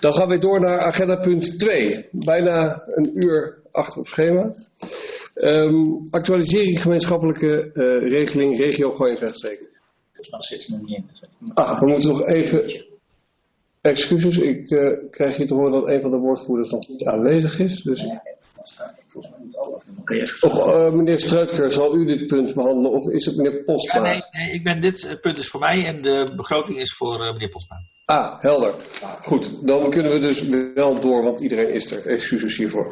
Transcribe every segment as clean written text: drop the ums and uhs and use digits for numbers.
Dan gaan we door naar agenda punt 2. Bijna een uur achter op schema. Actualisering gemeenschappelijke regeling regio Gooi-en-Vechtstreek. We moeten nog even... Excuses, ik krijg hier te horen dat een van de woordvoerders nog niet aanwezig is. Dus... meneer Struitker, zal u dit punt behandelen of is het meneer Postma? Ja, nee, dit punt is voor mij en de begroting is voor meneer Postma. Helder. Goed, dan kunnen we dus wel door, want iedereen is er. Excuses hiervoor.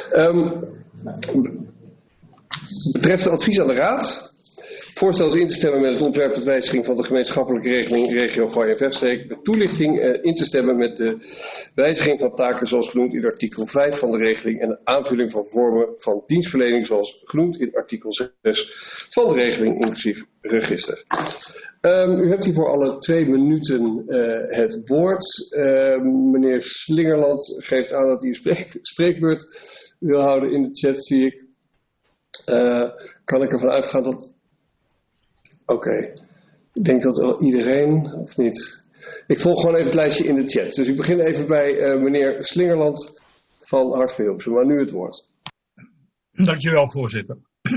Betreft het advies aan de Raad. Voorstel is in te stemmen met het ontwerp tot wijziging van de gemeenschappelijke regeling regio Gooi-en-Vechtstreek. De toelichting in te stemmen met de wijziging van taken zoals genoemd in artikel 5 van de regeling en de aanvulling van vormen van dienstverlening zoals genoemd in artikel 6 van de regeling inclusief register. U hebt hier voor alle 2 minuten het woord. Meneer Slingerland geeft aan dat hij een spreekbeurt wil houden in de chat, zie ik. Kan ik ervan uitgaan dat... Oké. Ik denk dat wel iedereen, of niet? Ik volg gewoon even het lijstje in de chat. Dus ik begin even bij meneer Slingerland van Hart van Hilversum. Maar nu het woord. Dankjewel, voorzitter.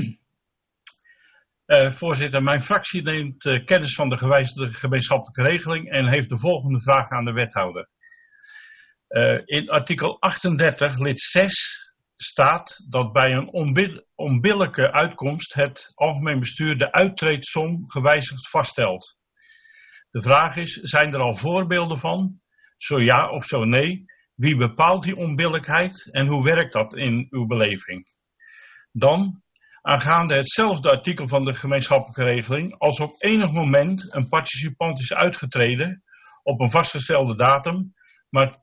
Voorzitter, mijn fractie neemt kennis van de gewijzigde gemeenschappelijke regeling en heeft de volgende vraag aan de wethouder. In artikel 38 lid 6 staat dat bij een onbillijke uitkomst het algemeen bestuur de uittreedsom gewijzigd vaststelt. De vraag is, zijn er al voorbeelden van? Zo ja of zo nee. Wie bepaalt die onbillijkheid en hoe werkt dat in uw beleving? Dan, aangaande hetzelfde artikel van de gemeenschappelijke regeling, als op enig moment een participant is uitgetreden op een vastgestelde datum, maar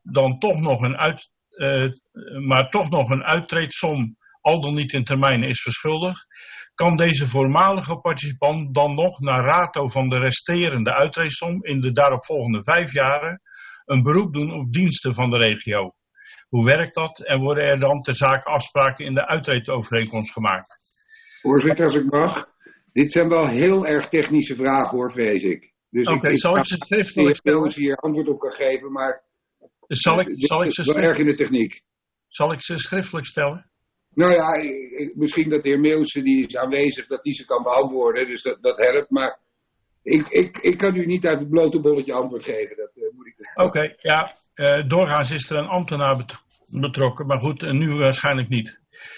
toch nog een uittreedsom al dan niet in termijn is verschuldigd, kan deze voormalige participant dan nog naar rato van de resterende uittreedsom in de daaropvolgende 5 jaren een beroep doen op diensten van de regio. Hoe werkt dat en worden er dan ter zake afspraken in de uittreedovereenkomst gemaakt? Voorzitter, als ik mag. Dit zijn wel heel erg technische vragen hoor, vrees ik. Dus zal ik ze schriftelijk stellen? Ik hier antwoord op kan geven, maar zal ik ze wel erg in de techniek. Zal ik ze schriftelijk stellen? Nou ja, misschien dat de heer Meeuwse, die is aanwezig, dat die ze kan beantwoorden. Dus dat helpt. Maar ik kan u niet uit het blote bolletje antwoord geven. Dat moet ik. Oké, ja. Doorgaans is er een ambtenaar betrokken. Maar goed, nu waarschijnlijk niet.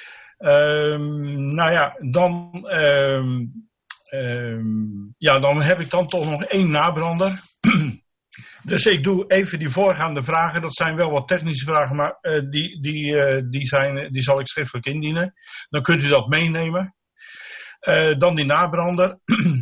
Dan heb ik dan toch nog 1 nabrander. Dus ik doe even die voorgaande vragen. Dat zijn wel wat technische vragen, maar die zal ik schriftelijk indienen. Dan kunt u dat meenemen. Dan die nabrander.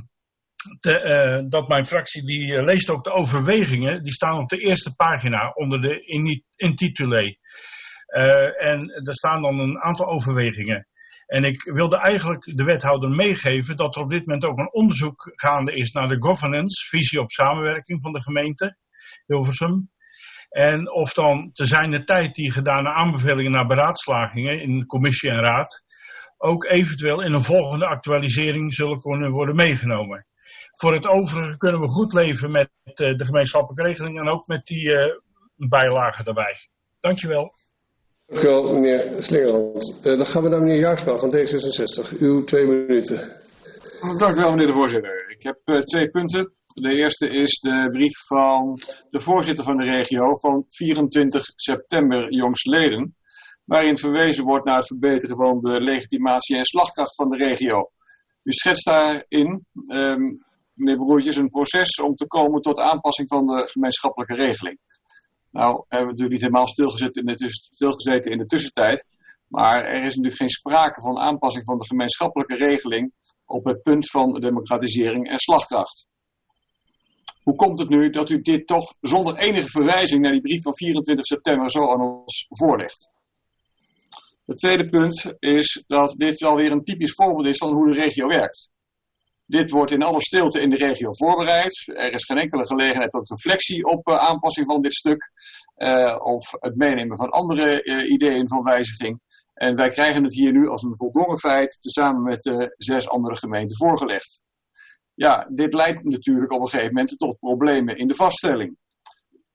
Dat mijn fractie, die leest ook de overwegingen. Die staan op de eerste pagina onder de intitulé. En er staan dan een aantal overwegingen. En ik wilde eigenlijk de wethouder meegeven dat er op dit moment ook een onderzoek gaande is naar de governance, visie op samenwerking van de gemeente Hilversum. En of dan te zijner tijd die gedane aanbevelingen naar beraadslagingen in commissie en raad ook eventueel in een volgende actualisering zullen kunnen worden meegenomen. Voor het overige kunnen we goed leven met de gemeenschappelijke regeling en ook met die bijlagen daarbij. Dankjewel. Dank u wel, meneer Slingerland. Dan gaan we naar meneer Jaarsma van D66. Uw 2 minuten. Dank u wel, meneer de voorzitter. Ik heb 2 punten. De eerste is de brief van de voorzitter van de regio van 24 september jongstleden, waarin verwezen wordt naar het verbeteren van de legitimatie en slagkracht van de regio. U schetst daarin, meneer Broertjes, een proces om te komen tot aanpassing van de gemeenschappelijke regeling. Nou, hebben we natuurlijk niet helemaal stilgezeten in de tussentijd, maar er is natuurlijk geen sprake van aanpassing van de gemeenschappelijke regeling op het punt van democratisering en slagkracht. Hoe komt het nu dat u dit toch zonder enige verwijzing naar die brief van 24 september zo aan ons voorlegt? Het tweede punt is dat dit wel weer een typisch voorbeeld is van hoe de regio werkt. Dit wordt in alle stilte in de regio voorbereid. Er is geen enkele gelegenheid tot reflectie op aanpassing van dit stuk. Of het meenemen van andere ideeën van wijziging. En wij krijgen het hier nu als een voldongen feit tezamen met de 6 andere gemeenten voorgelegd. Ja, dit leidt natuurlijk op een gegeven moment tot problemen in de vaststelling.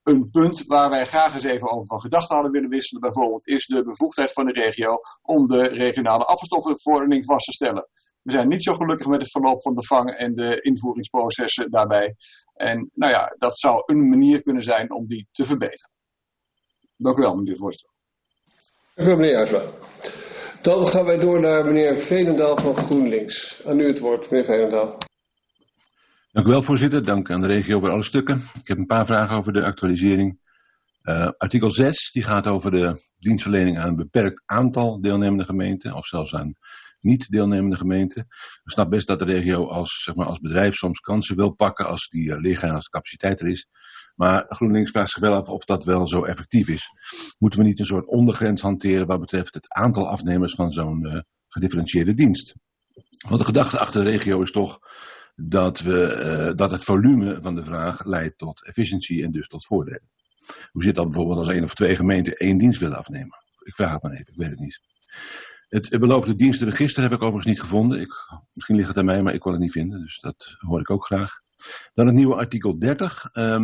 Een punt waar wij graag eens even over van gedachten hadden willen wisselen, bijvoorbeeld, is de bevoegdheid van de regio om de regionale afvalstoffenverordening vast te stellen. We zijn niet zo gelukkig met het verloop van de vang en de invoeringsprocessen daarbij. En nou ja, dat zou een manier kunnen zijn om die te verbeteren. Dank u wel, meneer de voorzitter. Dank u wel, meneer Uitsma. Dan gaan wij door naar meneer Veenendaal van GroenLinks. Aan u het woord, meneer Veenendaal. Dank u wel, voorzitter. Dank aan de regio voor alle stukken. Ik heb een paar vragen over de actualisering. Artikel 6, die gaat over de dienstverlening aan een beperkt aantal deelnemende gemeenten, of zelfs aan niet deelnemende gemeenten. Ik snap best dat de regio als bedrijf soms kansen wil pakken als die liggen en als de capaciteit er is. Maar GroenLinks vraagt zich wel af of dat wel zo effectief is. Moeten we niet een soort ondergrens hanteren wat betreft het aantal afnemers van zo'n gedifferentieerde dienst? Want de gedachte achter de regio is toch dat het volume van de vraag leidt tot efficiëntie en dus tot voordelen. Hoe zit dat bijvoorbeeld als 1 of 2 gemeenten 1 dienst willen afnemen? Ik vraag het maar even, ik weet het niet. Het beloofde dienstenregister heb ik overigens niet gevonden. Misschien ligt het aan mij, maar ik kon het niet vinden. Dus dat hoor ik ook graag. Dan het nieuwe artikel 30.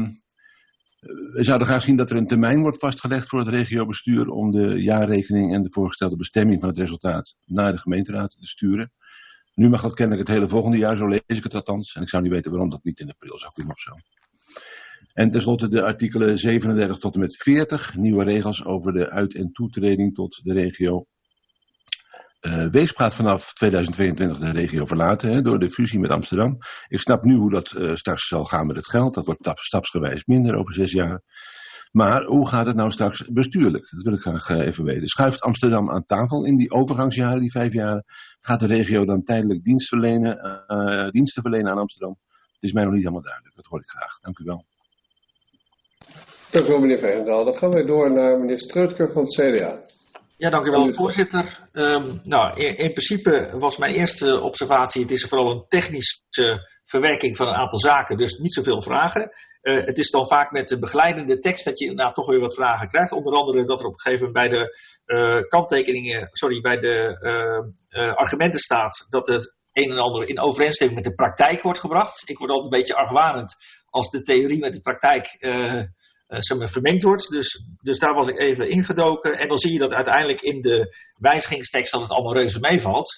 We zouden graag zien dat er een termijn wordt vastgelegd voor het regiobestuur om de jaarrekening en de voorgestelde bestemming van het resultaat naar de gemeenteraad te sturen. Nu mag dat kennelijk het hele volgende jaar, zo lees ik het althans. En ik zou niet weten waarom dat niet in april zou kunnen of zo. En tenslotte de artikelen 37 tot en met 40. Nieuwe regels over de uit- en toetreding tot de regio. Weesp gaat vanaf 2022 de regio verlaten door de fusie met Amsterdam. Ik snap nu hoe dat straks zal gaan met het geld. Dat wordt stapsgewijs minder over 6 jaar. Maar hoe gaat het nou straks bestuurlijk? Dat wil ik graag even weten. Schuift Amsterdam aan tafel in die overgangsjaren, die 5 jaar? Gaat de regio dan tijdelijk diensten verlenen aan Amsterdam? Het is mij nog niet helemaal duidelijk. Dat hoor ik graag. Dank u wel. Dank u wel, meneer Veenendaal. Dan gaan wij door naar meneer Streutker van het CDA. Ja, dank u wel, voorzitter. In principe was mijn eerste observatie, het is vooral een technische verwerking van een aantal zaken, dus niet zoveel vragen. Het is dan vaak met de begeleidende tekst dat je inderdaad toch weer wat vragen krijgt. Onder andere dat er op een gegeven moment bij de bij de argumenten staat dat het een en ander in overeenstemming met de praktijk wordt gebracht. Ik word altijd een beetje argwanend als de theorie met de praktijk vermengd wordt. Dus daar was ik even ingedoken. En dan zie je dat uiteindelijk in de wijzigingstekst dat het allemaal reuze meevalt.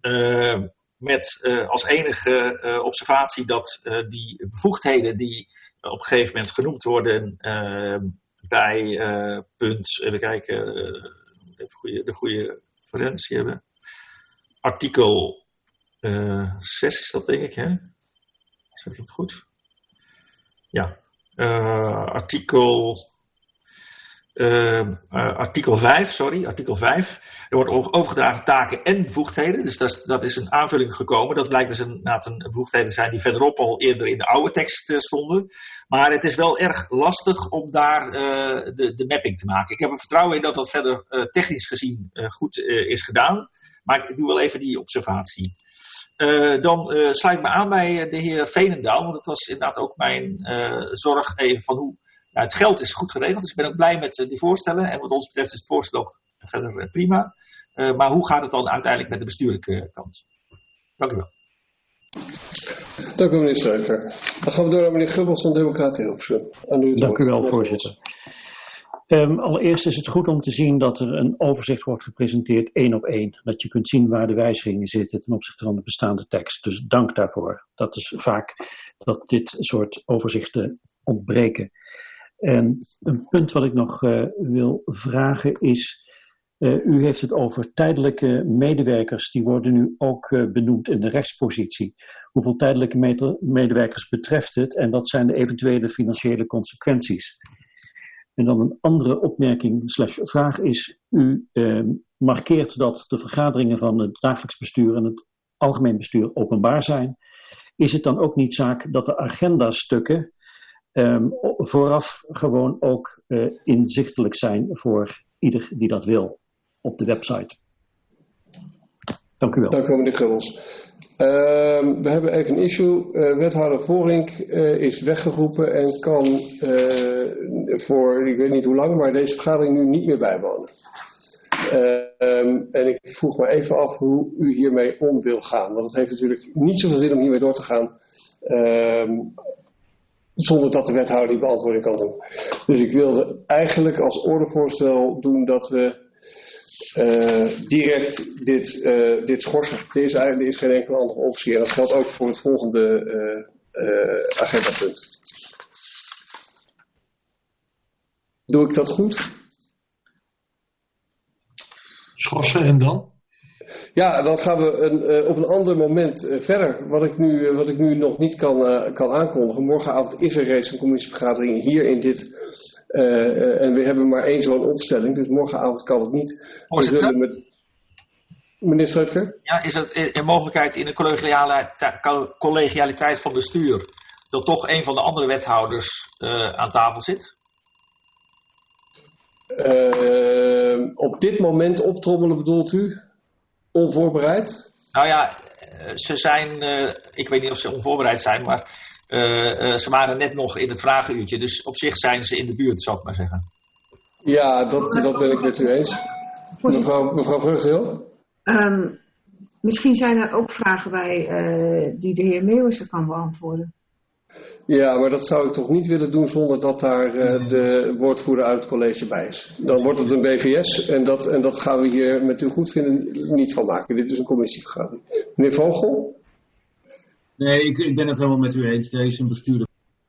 Met als enige observatie dat die bevoegdheden die op een gegeven moment genoemd worden bij punt, even kijken, even de goede referentie hebben. Artikel 6 is dat, denk ik, hè? Zeg ik het goed? Ja. Artikel 5. Er wordt overgedragen taken en bevoegdheden. Dus dat is een aanvulling gekomen. Dat blijkt dus inderdaad een bevoegdheden zijn die verderop al eerder in de oude tekst stonden. Maar het is wel erg lastig om daar de mapping te maken. Ik heb er vertrouwen in dat dat verder technisch gezien goed is gedaan. Maar ik doe wel even die observatie. Dan sluit ik me aan bij de heer Veenendaal. Want het was inderdaad ook mijn zorg even van hoe... Nou, het geld is goed geregeld, dus ik ben ook blij met die voorstellen. En wat ons betreft is het voorstel ook verder prima. Maar hoe gaat het dan uiteindelijk met de bestuurlijke kant? Dank u wel. Dank u, meneer Streutker. Dan gaan we door naar meneer Gubbels van Democraten Hilversum. Dank u wel, voorzitter. Allereerst is het goed om te zien dat er een overzicht wordt gepresenteerd 1 op 1. Dat je kunt zien waar de wijzigingen zitten ten opzichte van de bestaande tekst. Dus dank daarvoor. Dat is vaak dat dit soort overzichten ontbreken. En een punt wat ik nog wil vragen is, u heeft het over tijdelijke medewerkers, die worden nu ook benoemd in de rechtspositie. Hoeveel tijdelijke medewerkers betreft het en wat zijn de eventuele financiële consequenties? En dan een andere opmerking/vraag is, u markeert dat de vergaderingen van het dagelijks bestuur en het algemeen bestuur openbaar zijn. Is het dan ook niet zaak dat de agendastukken vooraf gewoon ook inzichtelijk zijn voor ieder die dat wil op de website? Dank u wel. Dank u wel, meneer Gubbels. We hebben even een issue. Wethouder Voorink is weggeroepen en kan voor ik weet niet hoe lang, maar deze vergadering nu niet meer bijwonen. En ik vroeg me even af hoe u hiermee om wil gaan. Want het heeft natuurlijk niet zoveel zin om hiermee door te gaan. Zonder dat de wethouder die beantwoording kan doen. Dus ik wilde eigenlijk als ordevoorstel doen dat we direct dit schorsen. Er is geen enkele andere optie. En dat geldt ook voor het volgende agendapunt. Doe ik dat goed? Schorsen en dan? Ja, dan gaan we op een ander moment verder. Wat ik nu nog niet kan aankondigen. Morgenavond is er reeds een commissievergadering hier in dit. En we hebben maar één zo'n opstelling. Dus morgenavond kan het niet. We zullen met... Meneer Sleutker? Ja, is het een mogelijkheid in de collegialiteit van bestuur dat toch een van de andere wethouders aan tafel zit? Op dit moment optrommelen bedoelt u? Onvoorbereid? Nou ja, ze zijn, ik weet niet of ze onvoorbereid zijn, maar ze waren net nog in het vragenuurtje. Dus op zich zijn ze in de buurt, zal ik maar zeggen. Ja, dat ben ik met u eens. Mevrouw Vreugdeel? Misschien zijn er ook vragen bij die de heer Meeuwissen kan beantwoorden. Ja, maar dat zou ik toch niet willen doen zonder dat daar de woordvoerder uit het college bij is. Dan wordt het een BVS en dat gaan we hier met u goed vinden niet van maken. Dit is een commissievergadering. Meneer Vogel? Nee, ik ben het helemaal met u eens. Deze is een bestuurder.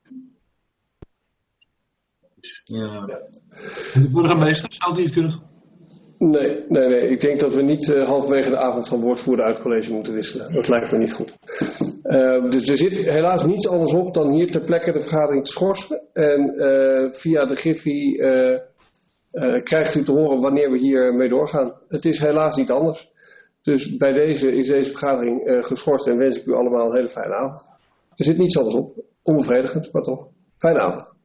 Ja. De burgemeester zou het niet kunnen. Nee. Ik denk dat we niet halverwege de avond van woordvoerder uit het college moeten wisselen. Dat lijkt me niet goed. Dus er zit helaas niets anders op dan hier ter plekke de vergadering te schorsen. En via de Griffie krijgt u te horen wanneer we hier mee doorgaan. Het is helaas niet anders. Dus bij deze is deze vergadering geschorst en wens ik u allemaal een hele fijne avond. Er zit niets anders op. Onbevredigend, maar toch. Fijne avond.